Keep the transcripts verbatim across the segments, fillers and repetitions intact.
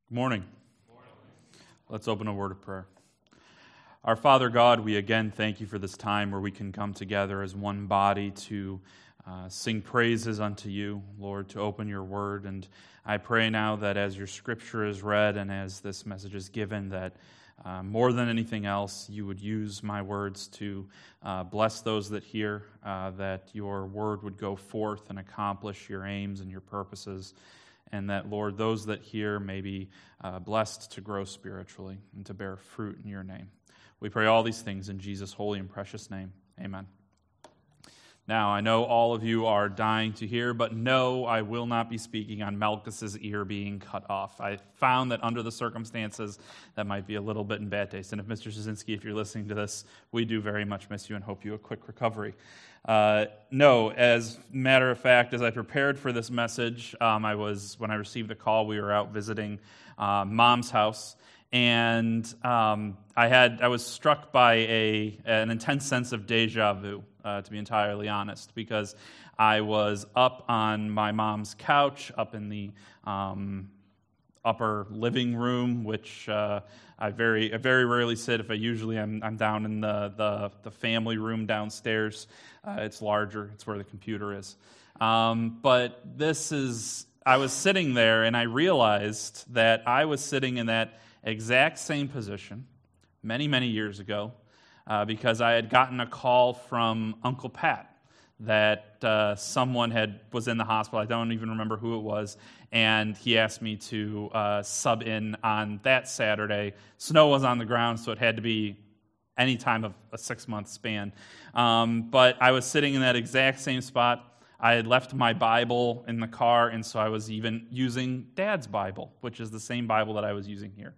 Good morning. Let's open a word of prayer. Our Father God, we again thank you for this time where we can come together as one body to uh, sing praises unto you, Lord, to open your word. And I pray now that as your scripture is read and as this message is given, that uh, more than anything else, you would use my words to uh, bless those that hear, uh, that your word would go forth and accomplish your aims and your purposes. And that, Lord, those that hear may be uh, blessed to grow spiritually and to bear fruit in your name. We pray all these things in Jesus' holy and precious name. Amen. Now, I know all of you are dying to hear, but no, I will not be speaking on Malchus's ear being cut off. I found that under the circumstances, that might be a little bit in bad taste. And if Mister Szynski, if you're listening to this, we do very much miss you and hope you a quick recovery. Uh, no, as a matter of fact, as I prepared for this message, um, I was, when I received the call, we were out visiting uh, Mom's house, and um, I had I was struck by a an intense sense of deja vu, uh, to be entirely honest, because I was up on my mom's couch, up in the um, upper living room, which uh, I very I very rarely sit. If I usually I'm I'm down in the the, the family room downstairs. Uh, it's larger. It's where the computer is. Um, but this is I was sitting there, and I realized that I was sitting in that exact same position many many years ago, uh, because I had gotten a call from Uncle Pat that uh, someone had was in the hospital. I don't even remember who it was, and he asked me to uh, sub in on that Saturday. Snow was on the ground, so it had to be any time of a six-month span. Um, but I was sitting in that exact same spot. I had left my Bible in the car, and so I was even using Dad's Bible, which is the same Bible that I was using here.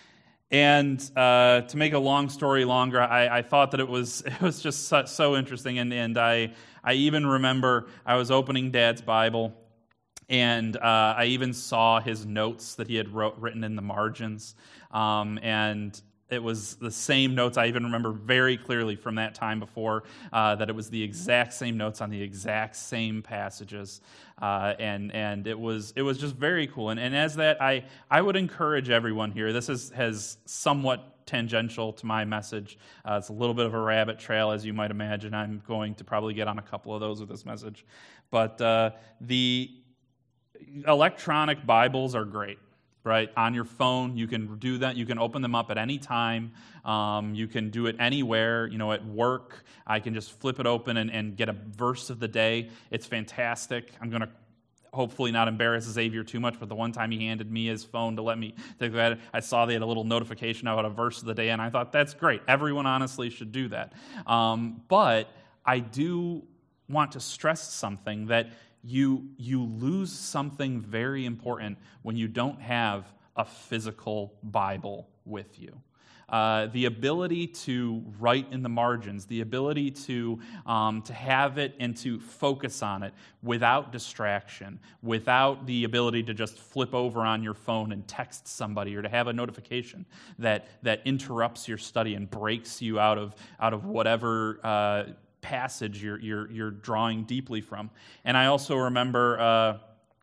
And uh, to make a long story longer, I, I thought that it was it was just so, so interesting, and, and I I even remember I was opening Dad's Bible, and uh, I even saw his notes that he had wrote, written in the margins, um, and it was the same notes. I even remember very clearly from that time before uh, that it was the exact same notes on the exact same passages, uh, and and it was it was just very cool. And, and as that, I I would encourage everyone here. This is has somewhat tangential to my message. Uh, it's a little bit of a rabbit trail, as you might imagine. I'm going to probably get on a couple of those with this message, but uh, the electronic Bibles are great. Right, on your phone, you can do that. You can open them up at any time. Um, you can do it anywhere. You know, at work, I can just flip it open and, and get a verse of the day. It's fantastic. I'm going to hopefully not embarrass Xavier too much, but the one time he handed me his phone to let me take that, I saw they had a little notification about a verse of the day, and I thought, that's great. Everyone honestly should do that. Um, but I do want to stress something, that You you lose something very important when you don't have a physical Bible with you. Uh, the ability to write in the margins, the ability to um, to have it and to focus on it without distraction, without the ability to just flip over on your phone and text somebody, or to have a notification that that interrupts your study and breaks you out of out of whatever Uh, passage you're, you're you're drawing deeply from. And I also remember uh,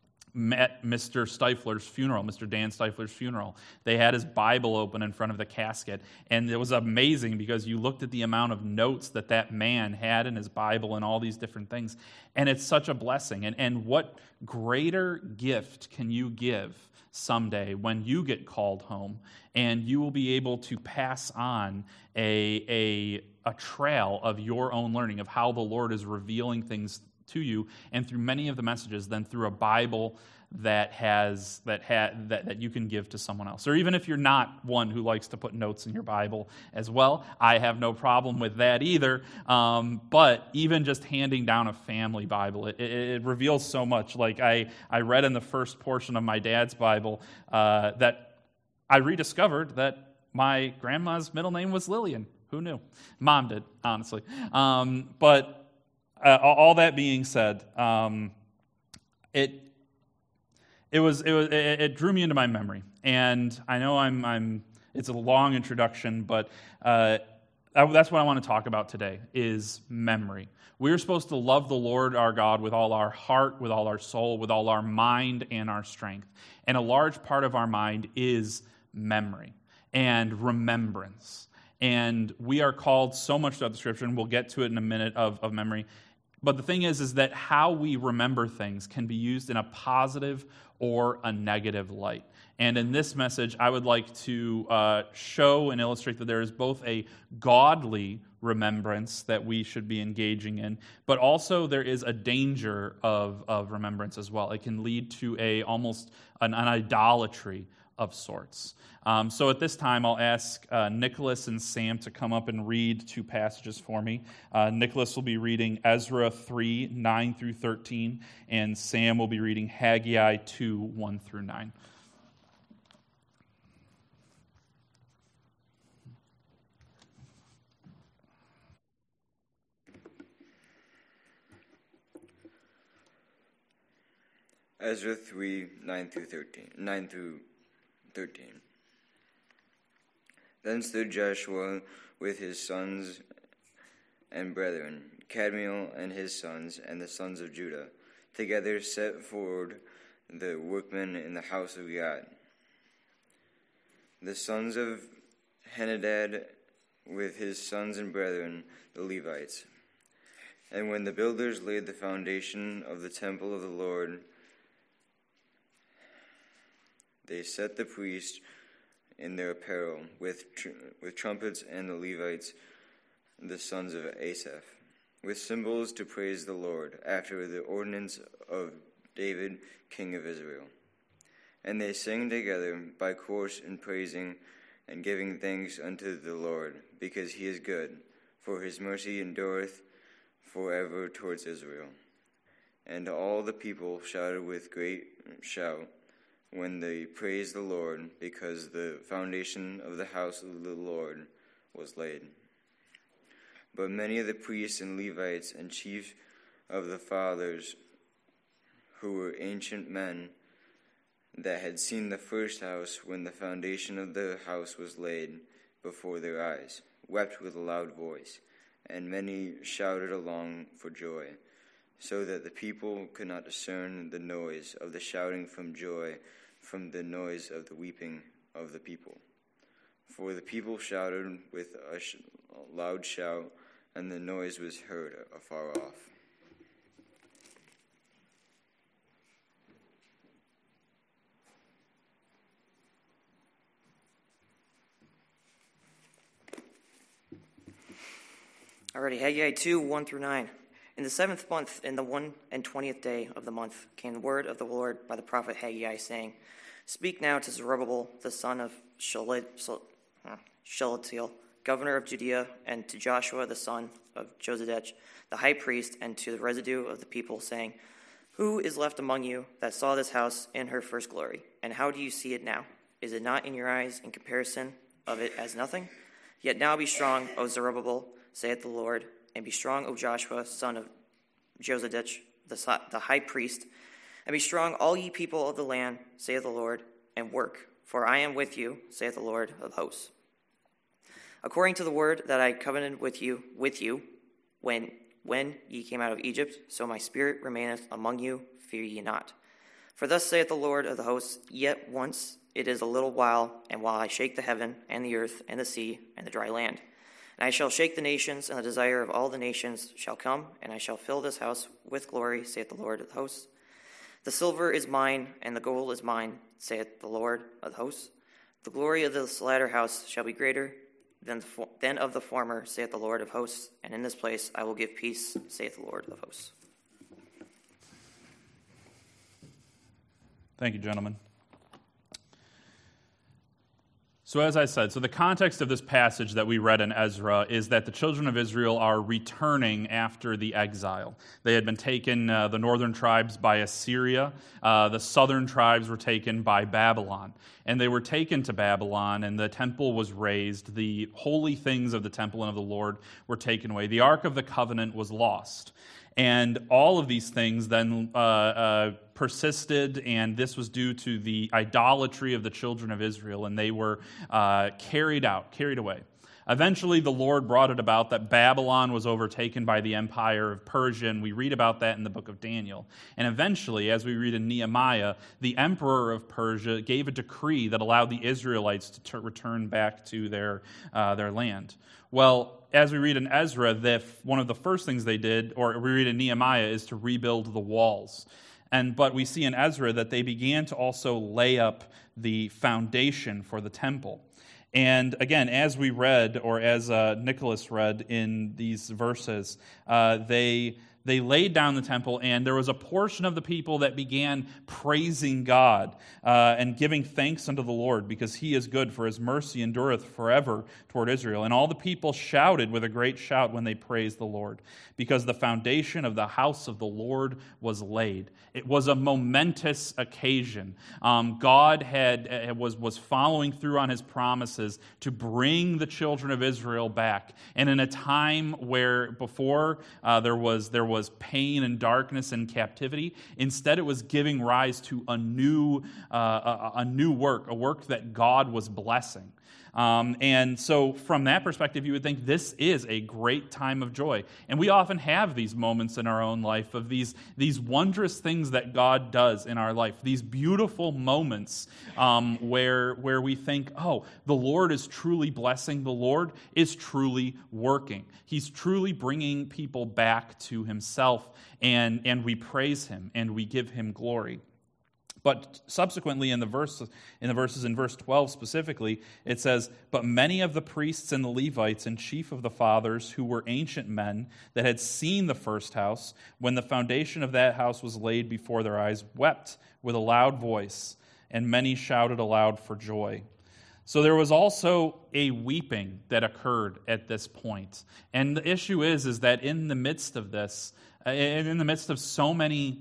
at Mister Stifler's funeral, Mister Dan Stifler's funeral, they had his Bible open in front of the casket, and it was amazing because you looked at the amount of notes that that man had in his Bible and all these different things, and it's such a blessing. And and what greater gift can you give someday when you get called home, and you will be able to pass on a a a trail of your own learning of how the Lord is revealing things to you, and through many of the messages, than through a Bible that has that ha, that that you can give to someone else. Or even if you're not one who likes to put notes in your Bible as well, I have no problem with that either. Um, but even just handing down a family Bible, it, it, it reveals so much. Like I I read in the first portion of my dad's Bible uh, that I rediscovered that my grandma's middle name was Lillian. Who knew? Mom did, honestly. Um, but uh, all that being said, um, it it was it was it, it drew me into my memory, and I know I'm I'm. It's a long introduction, but uh, that's what I want to talk about today, is memory. We're supposed to love the Lord our God with all our heart, with all our soul, with all our mind and our strength. And a large part of our mind is memory and remembrance. And we are called so much throughout the Scripture, and we'll get to it in a minute, of, of memory. But the thing is, is that how we remember things can be used in a positive or a negative light. And in this message, I would like to uh, show and illustrate that there is both a godly remembrance that we should be engaging in, but also there is a danger of, of remembrance as well. It can lead to a almost an, an idolatry of sorts. Um, so at this time, I'll ask uh, Nicholas and Sam to come up and read two passages for me. Uh, Nicholas will be reading Ezra three, nine through thirteen, and Sam will be reading Haggai two, one through nine. Ezra three, nine through thirteen. nine through thirteen. Then stood Joshua with his sons and brethren, Kadmiel and his sons, and the sons of Judah, together set forward the workmen in the house of God. The sons of Henadad with his sons and brethren, the Levites. And when the builders laid the foundation of the temple of the Lord, they set the priests in their apparel with tr- with trumpets, and the Levites, the sons of Asaph, with cymbals to praise the Lord, after the ordinance of David, king of Israel. And they sang together by course in praising and giving thanks unto the Lord, because he is good, for his mercy endureth forever towards Israel. And all the people shouted with great shout, when they praised the Lord, because the foundation of the house of the Lord was laid. But many of the priests and Levites and chief of the fathers, who were ancient men, that had seen the first house when the foundation of the house was laid before their eyes, wept with a loud voice, and many shouted along for joy, so that the people could not discern the noise of the shouting from joy from the noise of the weeping of the people. For the people shouted with a, sh- a loud shout, and the noise was heard afar off. Alrighty, Haggai two, one through nine. In the seventh month, in the one and twentieth day of the month, came the word of the Lord by the prophet Haggai, saying, Speak now to Zerubbabel, the son of Shealtiel, governor of Judea, and to Joshua, the son of Josedech, the high priest, and to the residue of the people, saying, Who is left among you that saw this house in her first glory? And how do you see it now? Is it not in your eyes in comparison of it as nothing? Yet now be strong, O Zerubbabel, saith the Lord, and be strong, O Joshua, son of Josedech, the, the high priest, and be strong, all ye people of the land, saith the Lord, and work, for I am with you, saith the Lord of hosts. According to the word that I covenanted with you, with you, when when ye came out of Egypt, so my spirit remaineth among you, fear ye not. For thus saith the Lord of the hosts, Yet once it is a little while, and while I shake the heaven, and the earth, and the sea, and the dry land. And I shall shake the nations, and the desire of all the nations shall come, and I shall fill this house with glory, saith the Lord of the hosts. The silver is mine, and the gold is mine, saith the Lord of the hosts. The glory of this latter house shall be greater than, the, than of the former, saith the Lord of hosts. And in this place I will give peace, saith the Lord of hosts. Thank you, gentlemen. So as I said, so the context of this passage that we read in Ezra is that the children of Israel are returning after the exile. They had been taken, uh, the northern tribes, by Assyria. Uh, the southern tribes were taken by Babylon. And they were taken to Babylon, and the temple was razed. The holy things of the temple and of the Lord were taken away. The Ark of the Covenant was lost. And all of these things then uh, uh, persisted, and this was due to the idolatry of the children of Israel, and they were uh, carried out, carried away. Eventually, the Lord brought it about that Babylon was overtaken by the empire of Persia, and we read about that in the book of Daniel. And eventually, as we read in Nehemiah, the emperor of Persia gave a decree that allowed the Israelites to t- return back to their, uh, their land. Well, as we read in Ezra, the, one of the first things they did, or we read in Nehemiah, is to rebuild the walls. And but we see in Ezra that they began to also lay up the foundation for the temple. And again, as we read, or as uh, Nicholas read in these verses, uh, they they laid down the temple, and there was a portion of the people that began praising God uh, and giving thanks unto the Lord, because he is good, for his mercy endureth forever toward Israel. And all the people shouted with a great shout when they praised the Lord, because the foundation of the house of the Lord was laid. It was a momentous occasion. Um, God had was, was following through on his promises to bring the children of Israel back. And in a time where before uh, there was there was pain and darkness and captivity, instead it was giving rise to a new uh, a, a new work, a work that God was blessing. Um, and so from that perspective, you would think this is a great time of joy. And we often have these moments in our own life of these, these wondrous things that God does in our life, these beautiful moments um, where, where we think, oh, the Lord is truly blessing, the Lord is truly working. He's truly bringing people back to himself, and, and we praise him and we give him glory. But subsequently in the verse, in the verses in verse twelve specifically, it says, "But many of the priests and the Levites and chief of the fathers, who were ancient men that had seen the first house, when the foundation of that house was laid before their eyes, wept with a loud voice, and many shouted aloud for joy." So there was also a weeping that occurred at this point. And the issue is, is that in the midst of this, and in the midst of so many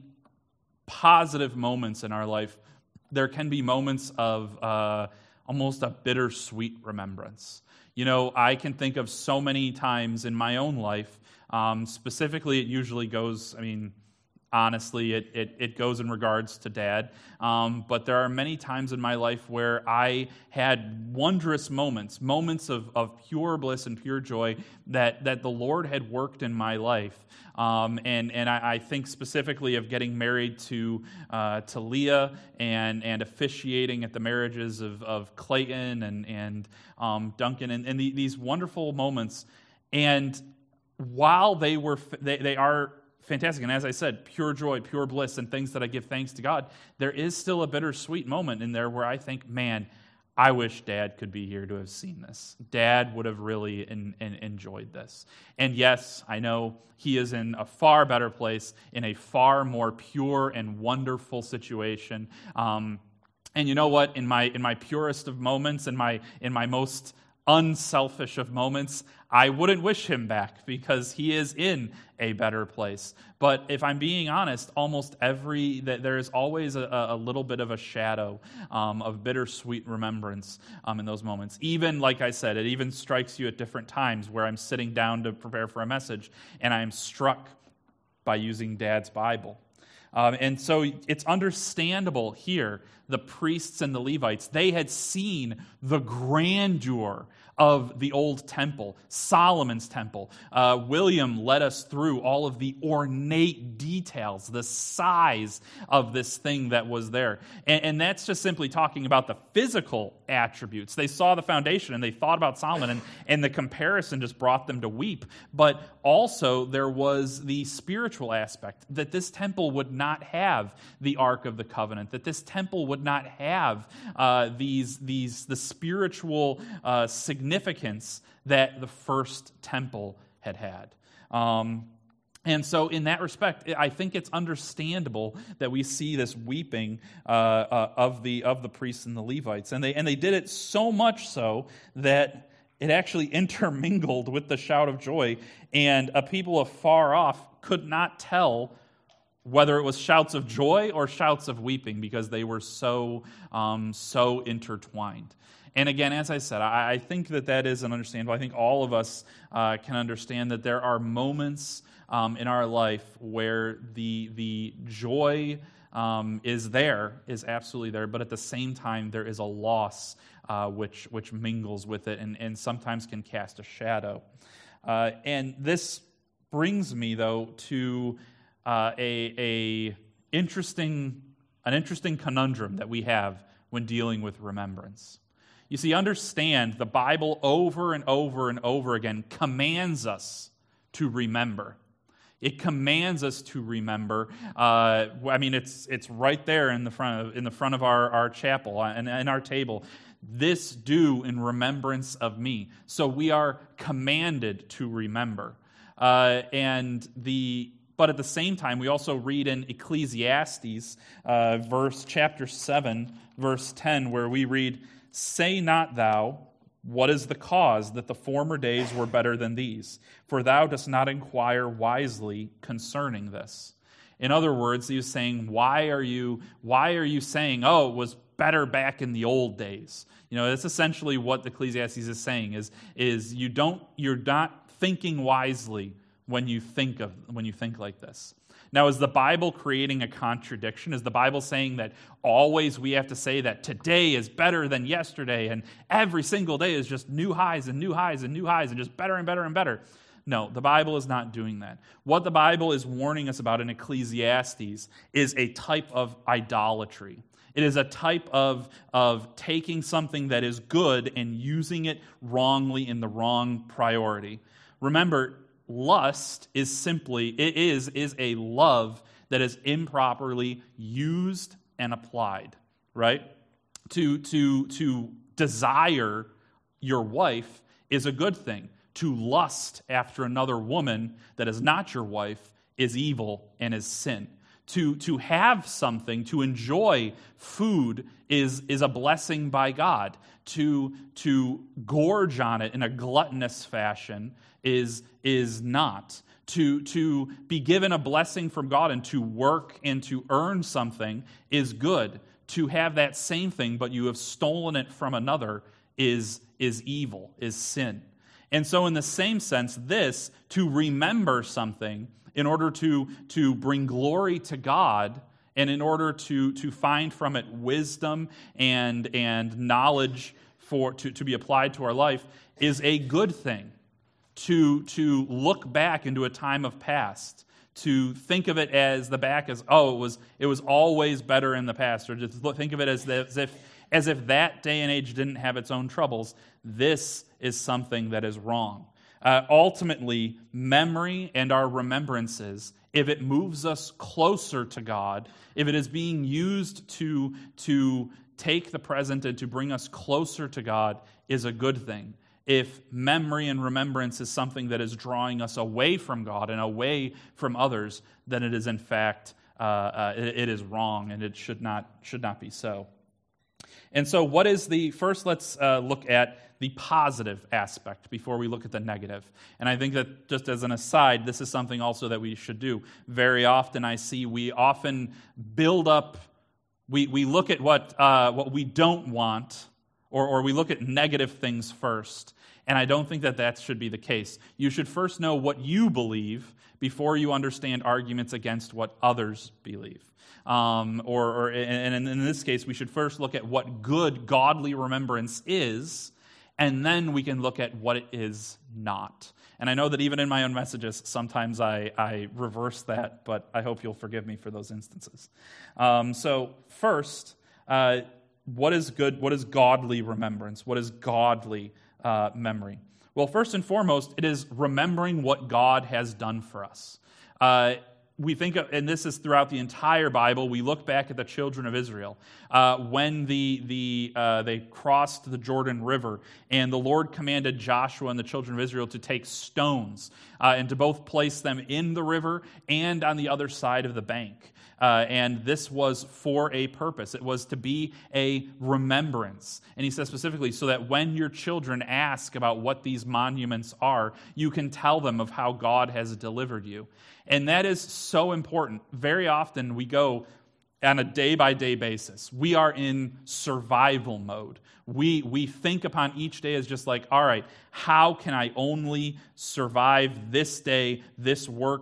positive moments in our life, there can be moments of uh, almost a bittersweet remembrance. You know, I can think of so many times in my own life, um, specifically it usually goes, I mean, honestly, it, it, it goes in regards to Dad, um, but there are many times in my life where I had wondrous moments, moments of, of pure bliss and pure joy that, that the Lord had worked in my life. Um, and and I, I think specifically of getting married to uh, to Leah and and officiating at the marriages of, of Clayton and and um, Duncan and, and the, these wonderful moments. And while they were they, they are fantastic, and as I said, pure joy, pure bliss, and things that I give thanks to God, there is still a bittersweet moment in there where I think, man, I wish Dad could be here to have seen this. Dad would have really in, in, enjoyed this. And yes, I know he is in a far better place, in a far more pure and wonderful situation. Um, and you know what? In my in my purest of moments, in my in my most unselfish of moments, I wouldn't wish him back, because he is in a better place. But if I'm being honest, almost every, there is always a, a little bit of a shadow um, of bittersweet remembrance um, in those moments. Even, like I said, it even strikes you at different times where I'm sitting down to prepare for a message and I'm struck by using Dad's Bible. Um, and so it's understandable here, the priests and the Levites, they had seen the grandeur of the old temple, Solomon's temple. Uh, William led us through all of the ornate details, the size of this thing that was there. And, and that's just simply talking about the physical attributes. They saw the foundation and they thought about Solomon, and, and the comparison just brought them to weep. But also there was the spiritual aspect, that this temple would not have the Ark of the Covenant, that this temple would not have uh, these, these the spiritual uh, significance significance that the first temple had had. Um, and so in that respect, I think it's understandable that we see this weeping uh, uh, of the of the priests and the Levites. And they and they did it so much so that it actually intermingled with the shout of joy, and a people afar off could not tell whether it was shouts of joy or shouts of weeping, because they were so um, so intertwined. And again, as I said, I, I think that that is an understandable. I think all of us uh, can understand that there are moments um, in our life where the the joy um, is there, is absolutely there, but at the same time there is a loss uh, which which mingles with it and, and sometimes can cast a shadow. Uh, and this brings me, though, to uh, a, a interesting an interesting conundrum that we have when dealing with remembrance. You see, understand the Bible over and over and over again commands us to remember. It commands us to remember. Uh, I mean, it's it's right there in the front of in the front of our, our chapel and in our table. This do in remembrance of me. So we are commanded to remember. Uh, and the but at the same time, we also read in Ecclesiastes, uh, verse chapter seven, verse ten, where we read, "Say not thou, what is the cause that the former days were better than these? For thou dost not inquire wisely concerning this." In other words, he was saying, why are you why are you saying, oh, it was better back in the old days? You know, that's essentially what Ecclesiastes is saying, is, is you don't you're not thinking wisely when you think of when you think like this. Now, is the Bible creating a contradiction? Is the Bible saying that always we have to say that today is better than yesterday and every single day is just new highs and new highs and new highs and just better and better and better? No, the Bible is not doing that. What the Bible is warning us about in Ecclesiastes is a type of idolatry. It is a type of, of taking something that is good and using it wrongly in the wrong priority. Remember, lust is simply, it is, is a love that is improperly used and applied, right? To, to, to desire your wife is a good thing. To lust after another woman that is not your wife is evil and is sin. To, to have something, to enjoy food is, is a blessing by God. To, to gorge on it in a gluttonous fashion is, is not. To, to be given a blessing from God and to work and to earn something is good. To have that same thing, but you have stolen it from another, is, is evil, is sin. And so in the same sense, this, to remember something in order to, to bring glory to God and in order to, to find from it wisdom and, and knowledge for to, to be applied to our life, is a good thing. To, to look back into a time of past, to think of it as the back as, oh, it was it was always better in the past, or just think of it as, the, as if as if that day and age didn't have its own troubles. This is something that is wrong. Uh, ultimately, memory and our remembrances, if it moves us closer to God, if it is being used to, to take the present and to bring us closer to God, is a good thing. If memory and remembrance is something that is drawing us away from God and away from others, then it is in fact, uh, uh, it, it is wrong, and it should not should not be so. And so what is the, first let's uh, look at the positive aspect before we look at the negative. And I think that just as an aside, this is something also that we should do. Very often I see we often build up, we, we look at what uh, what we don't want, or, or we look at negative things first. And I don't think that that should be the case. You should first know what you believe before you understand arguments against what others believe. Um, or, or and in this case, we should first look at what good, godly remembrance is, and then we can look at what it is not. And I know that even in my own messages, sometimes I, I reverse that, but I hope you'll forgive me for those instances. Um, so first, uh, what is good? What is godly remembrance? What is godly uh, memory? Well, first and foremost, it is remembering what God has done for us. Uh, We think of, and this is throughout the entire Bible, we look back at the children of Israel. Uh, when the the uh, they crossed the Jordan River, and the Lord commanded Joshua and the children of Israel to take stones uh, and to both place them in the river and on the other side of the bank. Uh, and this was for a purpose. It was to be a remembrance. And he says specifically, so that when your children ask about what these monuments are, you can tell them of how God has delivered you. And that is so important. Very often we go on a day-by-day basis. We are in survival mode. We we think upon each day as just like, all right, how can I only survive this day, this work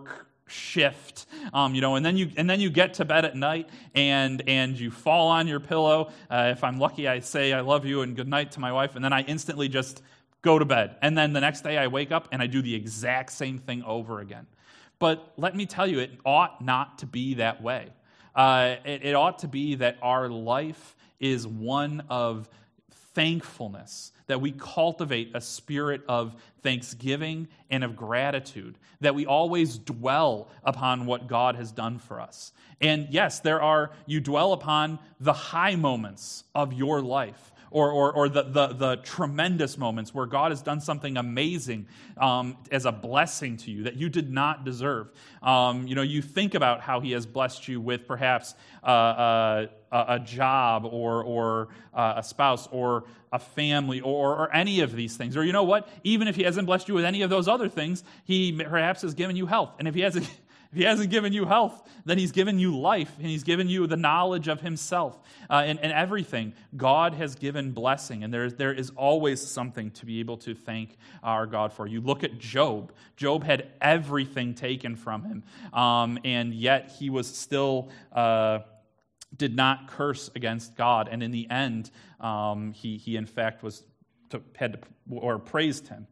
shift, um, you know, and then you and then you get to bed at night and and you fall on your pillow. Uh, if I'm lucky, I say I love you and good night to my wife, and then I instantly just go to bed. And then the next day I wake up and I do the exact same thing over again. But let me tell you, it ought not to be that way. Uh, it, it ought to be that our life is one of thankfulness, that we cultivate a spirit of thanksgiving and of gratitude, that we always dwell upon what God has done for us. And yes, there are, you dwell upon the high moments of your life, or or, or the, the, the tremendous moments where God has done something amazing um, as a blessing to you that you did not deserve. Um, you know, you think about how he has blessed you with perhaps uh, uh, a job or or uh, a spouse or a family or, or any of these things. Or you know what? Even if he hasn't blessed you with any of those other things, he perhaps has given you health. And if he hasn't if he hasn't given you health, then he's given you life and he's given you the knowledge of himself uh, and, and everything. God has given blessing, and there, there is always something to be able to thank our God for. You look at Job. Job had everything taken from him, um, and yet he was still... Uh, did not curse against God, and in the end, um, he he in fact was to, had to, or praised him.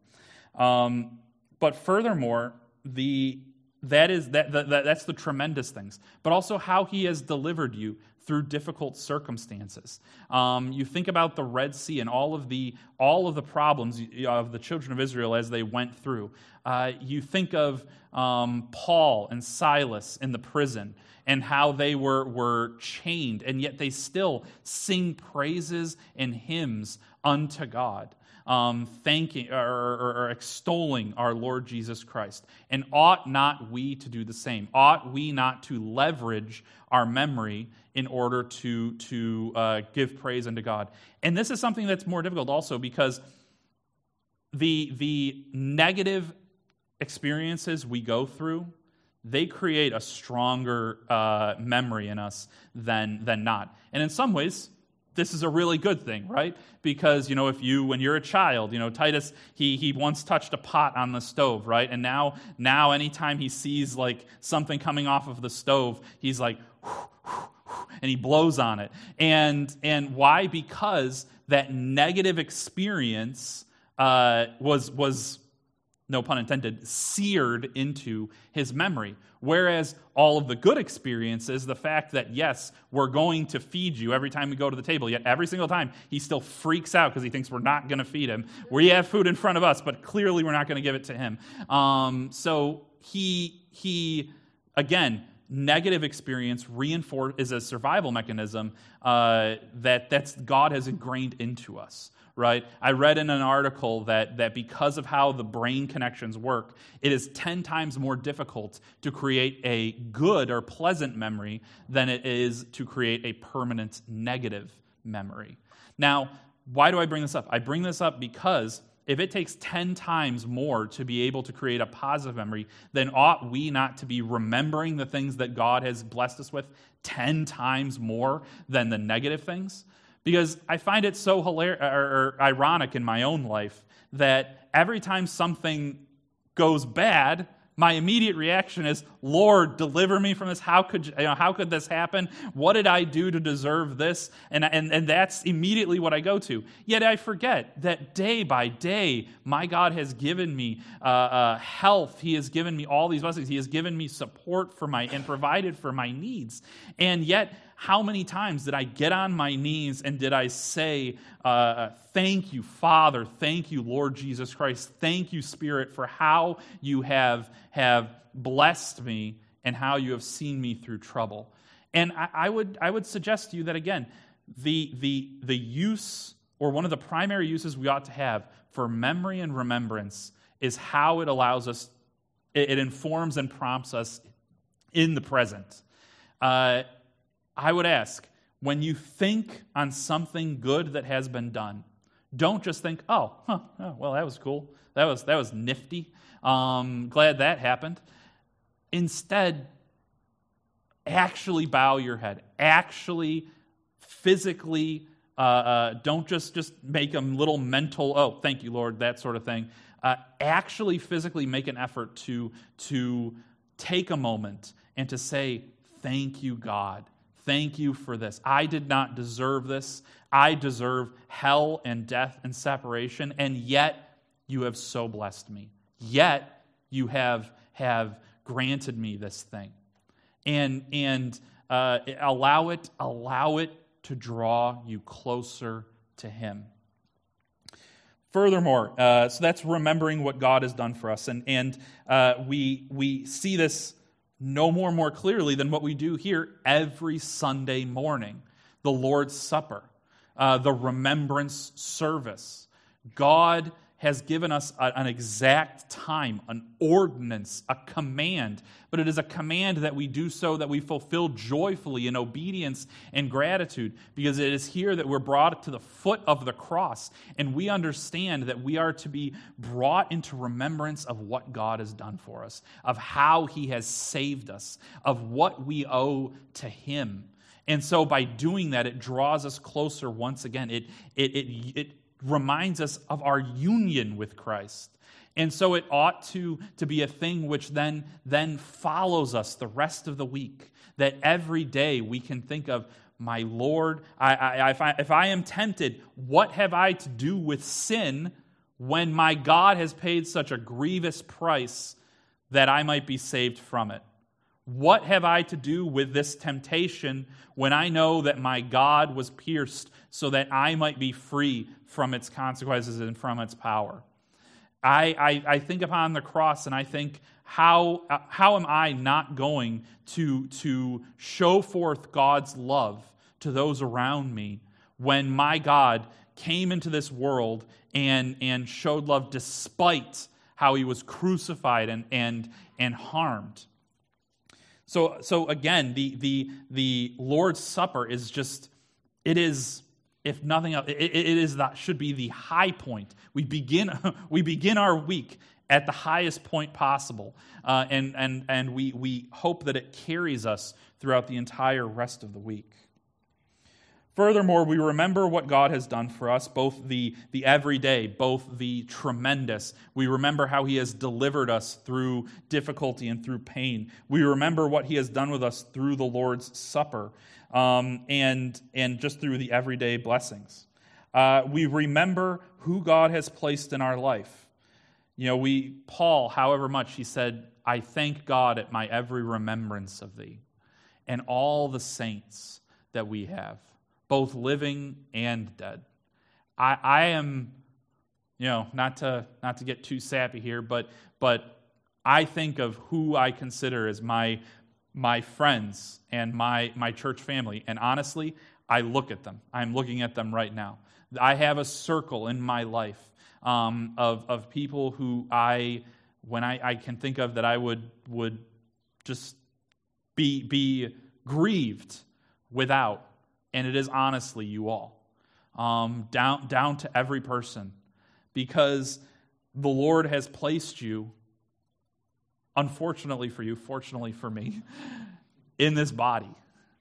Um, but furthermore, the that is that, that that's the tremendous things, but also how he has delivered you through difficult circumstances. Um, you think about the Red Sea and all of the all of the problems of the children of Israel as they went through. Uh, you think of um, Paul and Silas in the prison, and how they were, were chained, and yet they still sing praises and hymns unto God, um, thanking or, or, or extolling our Lord Jesus Christ. And ought not we to do the same? Ought we not to leverage our memory in order to, to uh, give praise unto God? And this is something that's more difficult also because the, the negative experiences we go through, they create a stronger uh, memory in us than than not. And in some ways, this is a really good thing, right? Because, you know, if you, when you're a child, you know, Titus, he he once touched a pot on the stove, right? And now, now anytime he sees, like, something coming off of the stove, he's like, whoo, whoo, whoo, and he blows on it. And, and why? Because that negative experience uh, was was... no pun intended, seared into his memory. Whereas all of the good experiences, the fact that, yes, we're going to feed you every time we go to the table, yet every single time he still freaks out because he thinks we're not going to feed him. We have food in front of us, but clearly we're not going to give it to him. Um, so he, he again, negative experience reinforce is a survival mechanism uh, that that's God has ingrained into us. Right? I read in an article that, that because of how the brain connections work, it is ten times more difficult to create a good or pleasant memory than it is to create a permanent negative memory. Now, why do I bring this up? I bring this up because if it takes ten times more to be able to create a positive memory, then ought we not to be remembering the things that God has blessed us with ten times more than the negative things? Because I find it so hilarious or, or ironic in my own life that every time something goes bad, my immediate reaction is, Lord, deliver me from this. How could you know, how could this happen? What did I do to deserve this? And, and, and that's immediately what I go to. Yet I forget that day by day, my God has given me uh, uh, health. He has given me all these blessings. He has given me support for my and provided for my needs. And yet, how many times did I get on my knees and did I say, uh, thank you, Father, thank you, Lord Jesus Christ, thank you, Spirit, for how you have, have blessed me and how you have seen me through trouble. And I, I would I would suggest to you that, again, the, the, the use, or one of the primary uses we ought to have for memory and remembrance is how it allows us, it, it informs and prompts us in the present. Uh I would ask, when you think on something good that has been done, don't just think, oh, huh, oh well, that was cool. That was that was nifty. Um, glad that happened. Instead, actually bow your head. Actually, physically, uh, uh, don't just, just make a little mental, oh, thank you, Lord, that sort of thing. Uh, actually, physically make an effort to to take a moment and to say, thank you, God. Thank you for this. I did not deserve this. I deserve hell and death and separation, and yet you have so blessed me. Yet you have, have granted me this thing. And, and uh, allow it, allow it to draw you closer to Him. Furthermore, uh, so that's remembering what God has done for us. And, and uh, we, we see this no more more clearly than what we do here every Sunday morning. The Lord's Supper, uh, the remembrance service. God has given us a, an exact time, an ordinance, a command, but it is a command that we do so that we fulfill joyfully in obedience and gratitude, because it is here that we're brought to the foot of the cross, and we understand that we are to be brought into remembrance of what God has done for us, of how He has saved us, of what we owe to Him. And so by doing that, it draws us closer once again. It, it, it, it reminds us of our union with Christ. And so it ought to, to be a thing which then, then follows us the rest of the week, that every day we can think of, my Lord, I, I, if, I, if I am tempted, what have I to do with sin when my God has paid such a grievous price that I might be saved from it? What have I to do with this temptation when I know that my God was pierced so that I might be free from its consequences and from its power? I, I, I think upon the cross and I think, how, uh, how am I not going to, to show forth God's love to those around me when my God came into this world and, and showed love despite how He was crucified and, and, and harmed? So, so again, the, the, the Lord's Supper is just, it is, if nothing else, it, it is that should be the high point. We begin, we begin our week at the highest point possible, uh, and and and we we hope that it carries us throughout the entire rest of the week. Furthermore, we remember what God has done for us, both the, the everyday, both the tremendous. We remember how He has delivered us through difficulty and through pain. We remember what He has done with us through the Lord's Supper, um, and, and just through the everyday blessings. Uh, we remember who God has placed in our life. You know, we Paul, however much, he said, I thank God at my every remembrance of thee, and all the saints that we have, both living and dead. I, I am, you know, not to not to get too sappy here, but but I think of who I consider as my my friends and my my church family, and honestly, I look at them. I'm looking at them right now. I have a circle in my life um, of of people who I, when I, I can think of that I would would just be be grieved without. And it is honestly you all, um, down, down to every person, because the Lord has placed you, unfortunately for you, fortunately for me, in this body.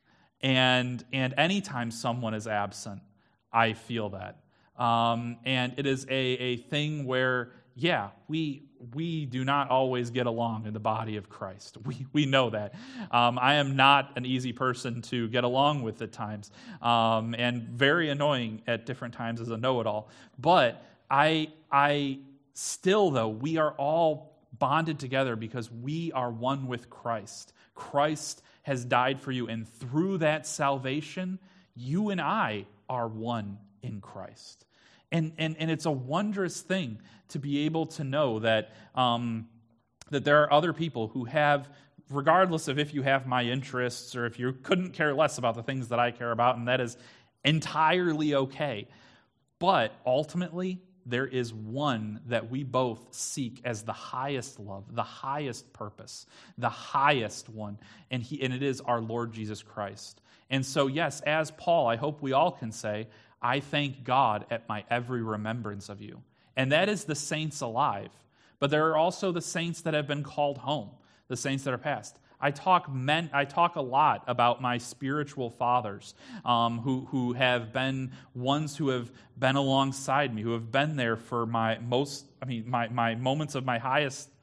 And, and anytime someone is absent, I feel that. Um, and it is a, a thing where, yeah, we we do not always get along in the body of Christ. We we know that. Um, I am not an easy person to get along with at times, um, and very annoying at different times as a know-it-all. But I I still, though, we are all bonded together because we are one with Christ. Christ has died for you, and through that salvation, you and I are one in Christ. And, and and it's a wondrous thing to be able to know that um, that there are other people who have, regardless of if you have my interests or if you couldn't care less about the things that I care about, and that is entirely okay. But ultimately, there is one that we both seek as the highest love, the highest purpose, the highest one, and he and it is our Lord Jesus Christ. And so, yes, as Paul, I hope we all can say, I thank God at my every remembrance of you. And that is the saints alive. But there are also the saints that have been called home, the saints that are past. I talk men, I talk a lot about my spiritual fathers um, who, who have been ones who have been alongside me, who have been there for my most, I mean, my, my moments of my highest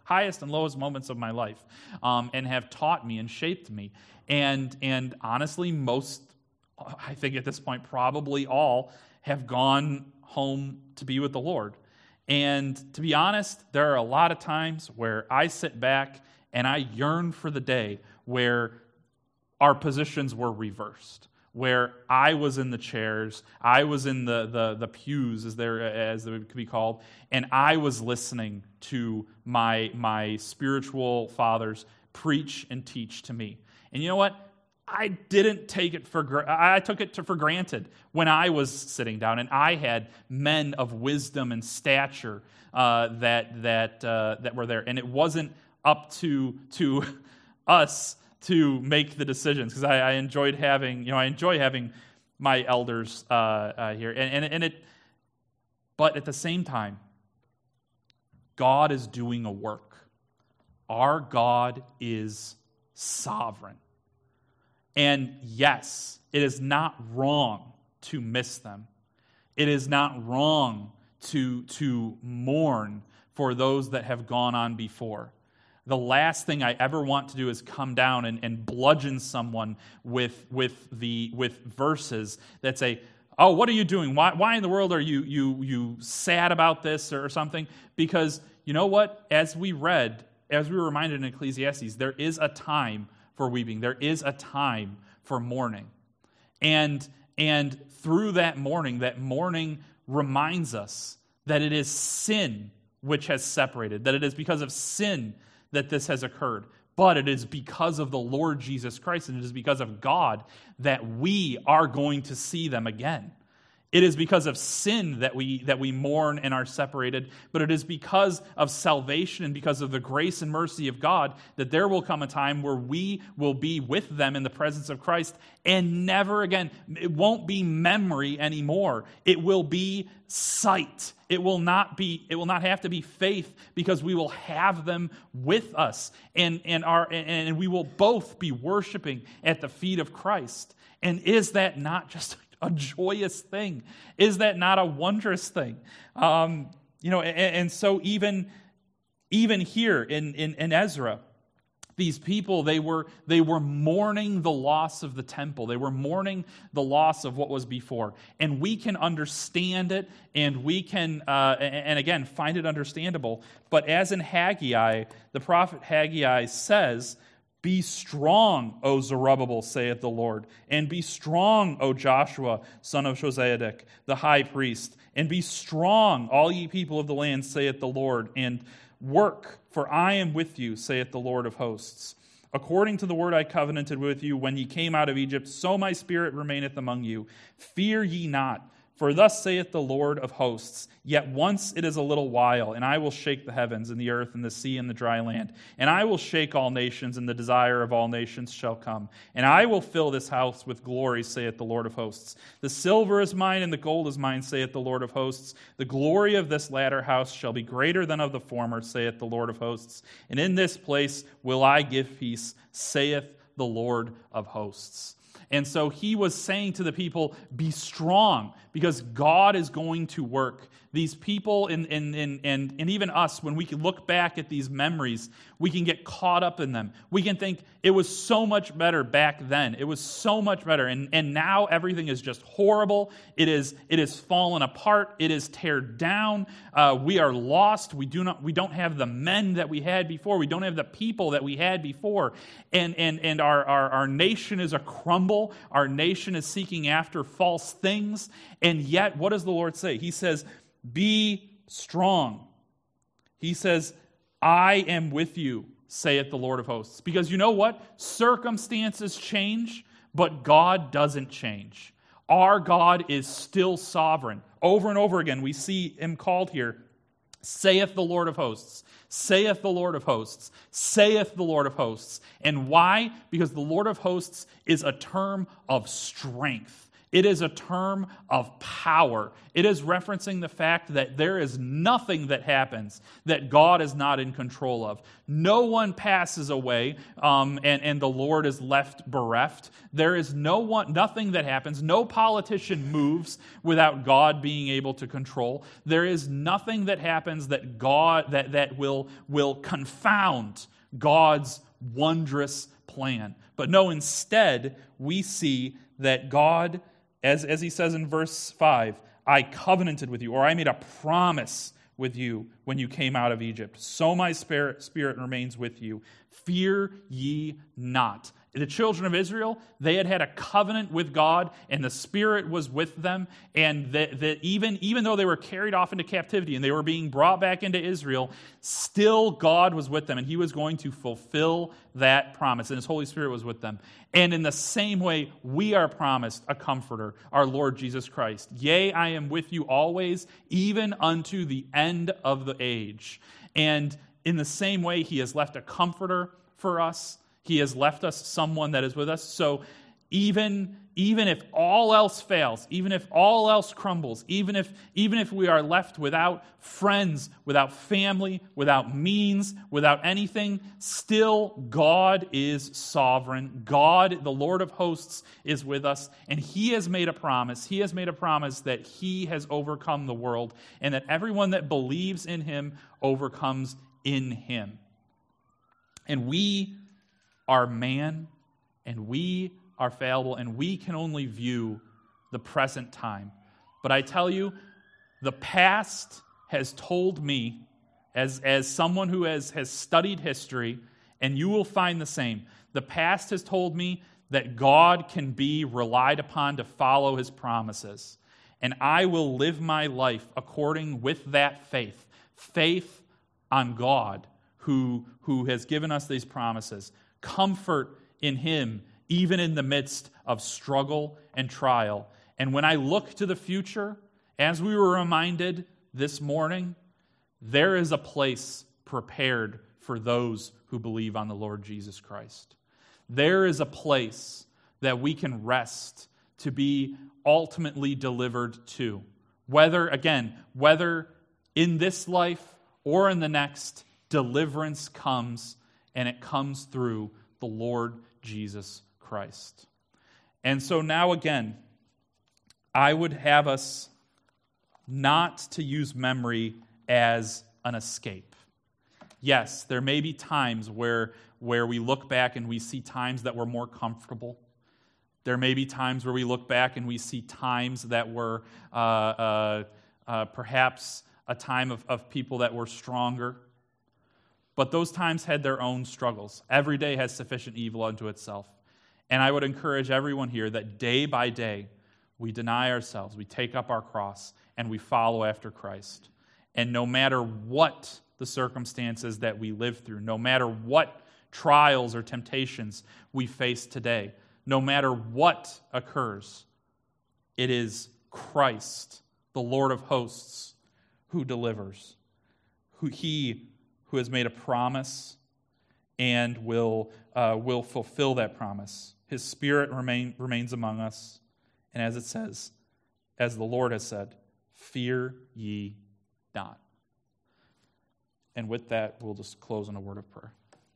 highest and lowest moments of my life, um, and have taught me and shaped me. And and honestly, most, I think at this point, probably all, have gone home to be with the Lord. And to be honest, there are a lot of times where I sit back and I yearn for the day where our positions were reversed, where I was in the chairs, I was in the the, the pews, as there as it could be called, and I was listening to my my spiritual fathers preach and teach to me. And you know what? I didn't take it for I took it to, for granted when I was sitting down, and I had men of wisdom and stature uh, that that uh, that were there, and it wasn't up to to us to make the decisions, because I, I enjoyed having you know I enjoy having my elders uh, uh, here, and, and and it. But at the same time, God is doing a work. Our God is sovereign. And yes, it is not wrong to miss them. It is not wrong to, to mourn for those that have gone on before. The last thing I ever want to do is come down and, and bludgeon someone with, with, the, with verses that say, oh, what are you doing? Why, why in the world are you, you, you sad about this or something? Because you know what? As we read, as we were reminded in Ecclesiastes, there is a time for weeping. There is a time for mourning. And, and through that mourning, that mourning reminds us that it is sin which has separated, that it is because of sin that this has occurred. But it is because of the Lord Jesus Christ, and it is because of God that we are going to see them again. It is because of sin that we that we mourn and are separated, but it is because of salvation and because of the grace and mercy of God that there will come a time where we will be with them in the presence of Christ, and never again. It won't be memory anymore. It will be sight. It will not be. It will not have to be faith, because we will have them with us, and and our and we will both be worshiping at the feet of Christ. And is that not just a joyous thing? Is that not a wondrous thing? Um, you know, and, and so even, even here in, in, in Ezra, these people, they were they were mourning the loss of the temple. They were mourning the loss of what was before. And we can understand it, and we can, uh, and, and again, find it understandable. But as in Haggai, the prophet Haggai says, "Be strong, O Zerubbabel, saith the Lord, and be strong, O Joshua, son of Jozadak, the high priest, and be strong, all ye people of the land, saith the Lord, and work, for I am with you, saith the Lord of hosts. According to the word I covenanted with you when ye came out of Egypt, so my spirit remaineth among you. Fear ye not. For thus saith the Lord of hosts, yet once it is a little while, and I will shake the heavens and the earth and the sea and the dry land. And I will shake all nations, and the desire of all nations shall come. And I will fill this house with glory, saith the Lord of hosts. The silver is mine, and the gold is mine, saith the Lord of hosts. The glory of this latter house shall be greater than of the former, saith the Lord of hosts. And in this place will I give peace, saith the Lord of hosts." And so he was saying to the people, be strong, because God is going to work. These people and, and, and, and, and even us, when we can look back at these memories, we can get caught up in them. We can think it was so much better back then. It was so much better. And, and now everything is just horrible. It is it is fallen apart. It is teared down. Uh, we are lost. We do not we don't have the men that we had before. We don't have the people that we had before. And and, and our, our, our nation is a crumble. Our nation is seeking after false things. And yet, what does the Lord say? He says, be strong. He says, I am with you, saith the Lord of hosts. Because you know what? Circumstances change, but God doesn't change. Our God is still sovereign. Over and over again, we see him called here, saith the Lord of hosts, saith the Lord of hosts, saith the Lord of hosts. And why? Because the Lord of hosts is a term of strength. It is a term of power. It is referencing the fact that there is nothing that happens that God is not in control of. No one passes away um, and, and the Lord is left bereft. There is no one, nothing that happens. No politician moves without God being able to control. There is nothing that happens that God that, that will, will confound God's wondrous plan. But no, instead, we see that God, As, as he says in verse five, I covenanted with you, or I made a promise with you when you came out of Egypt. So my spirit, spirit remains with you. Fear ye not. The children of Israel, they had had a covenant with God, and the Spirit was with them, and that, that even, even though they were carried off into captivity and they were being brought back into Israel, still God was with them, and he was going to fulfill that promise, and his Holy Spirit was with them. And in the same way, we are promised a comforter, our Lord Jesus Christ. Yea, I am with you always, even unto the end of the age. And in the same way, he has left a comforter for us. He has left us someone that is with us. So even, even if all else fails, even if all else crumbles, even if, even if we are left without friends, without family, without means, without anything, still God is sovereign. God, the Lord of hosts, is with us, and he has made a promise. He has made a promise that he has overcome the world, and that everyone that believes in him overcomes in him. And we are man, and we are fallible, and we can only view the present time. But I tell you, the past has told me, as, as someone who has, has studied history, and you will find the same, the past has told me that God can be relied upon to follow his promises. And I will live my life according with that faith, faith on God who, who has given us these promises. Comfort in him, even in the midst of struggle and trial. And when I look to the future, as we were reminded this morning, there is a place prepared for those who believe on the Lord Jesus Christ. There is a place that we can rest to be ultimately delivered to. Whether, again, whether in this life or in the next, deliverance comes, and it comes through the Lord Jesus Christ. And so now again, I would have us not to use memory as an escape. Yes, there may be times where, where we look back and we see times that were more comfortable. There may be times where we look back and we see times that were uh, uh, uh, perhaps a time of, of people that were stronger. But those times had their own struggles. Every day has sufficient evil unto itself. And I would encourage everyone here that day by day, we deny ourselves, we take up our cross, and we follow after Christ. And no matter what the circumstances that we live through, no matter what trials or temptations we face today, no matter what occurs, it is Christ, the Lord of hosts, who delivers, who he who has made a promise and will uh, will fulfill that promise. His Spirit remain, remains among us. And as it says, as the Lord has said, fear ye not. And with that, we'll just close in a word of prayer.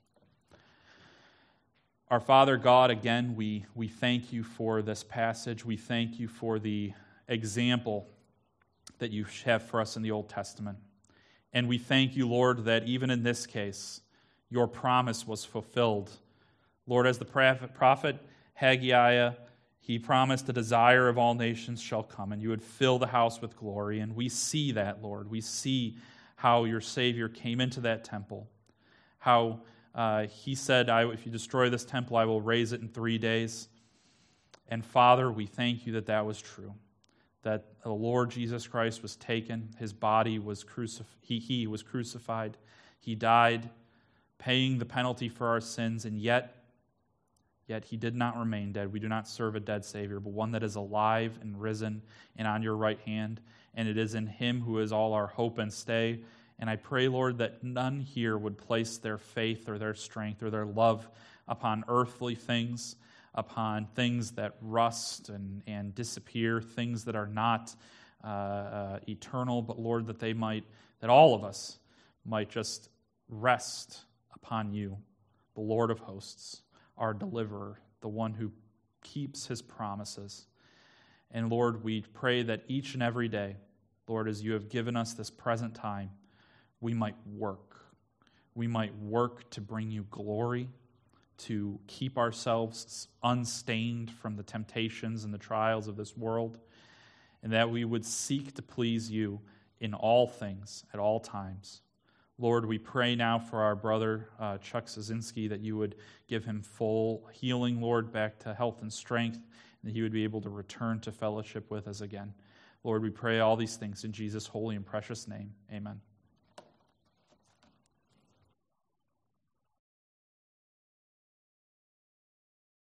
Our Father God, again, we, we thank you for this passage. We thank you for the example that you have for us in the Old Testament. And we thank you, Lord, that even in this case, your promise was fulfilled. Lord, as the prophet, prophet Haggai, he promised the desire of all nations shall come, and you would fill the house with glory. And we see that, Lord. We see how your Savior came into that temple, how uh, he said, I, if you destroy this temple, I will raise it in three days. And Father, we thank you that that was true, that the Lord Jesus Christ was taken, his body was crucified, he, he was crucified, he died, paying the penalty for our sins, and yet, yet he did not remain dead. We do not serve a dead Savior, but one that is alive and risen and on your right hand, and it is in him who is all our hope and stay. And I pray, Lord, that none here would place their faith or their strength or their love upon earthly things, upon things that rust and, and disappear, things that are not uh, uh, eternal, but Lord, that they might, that all of us might just rest upon you, the Lord of hosts, our deliverer, the one who keeps his promises. And Lord, we pray that each and every day, Lord, as you have given us this present time, we might work. We might work to bring you glory, to keep ourselves unstained from the temptations and the trials of this world, and that we would seek to please you in all things, at all times. Lord, we pray now for our brother uh, Chuck Szynski, that you would give him full healing, Lord, back to health and strength, and that he would be able to return to fellowship with us again. Lord, we pray all these things in Jesus' holy and precious name. Amen.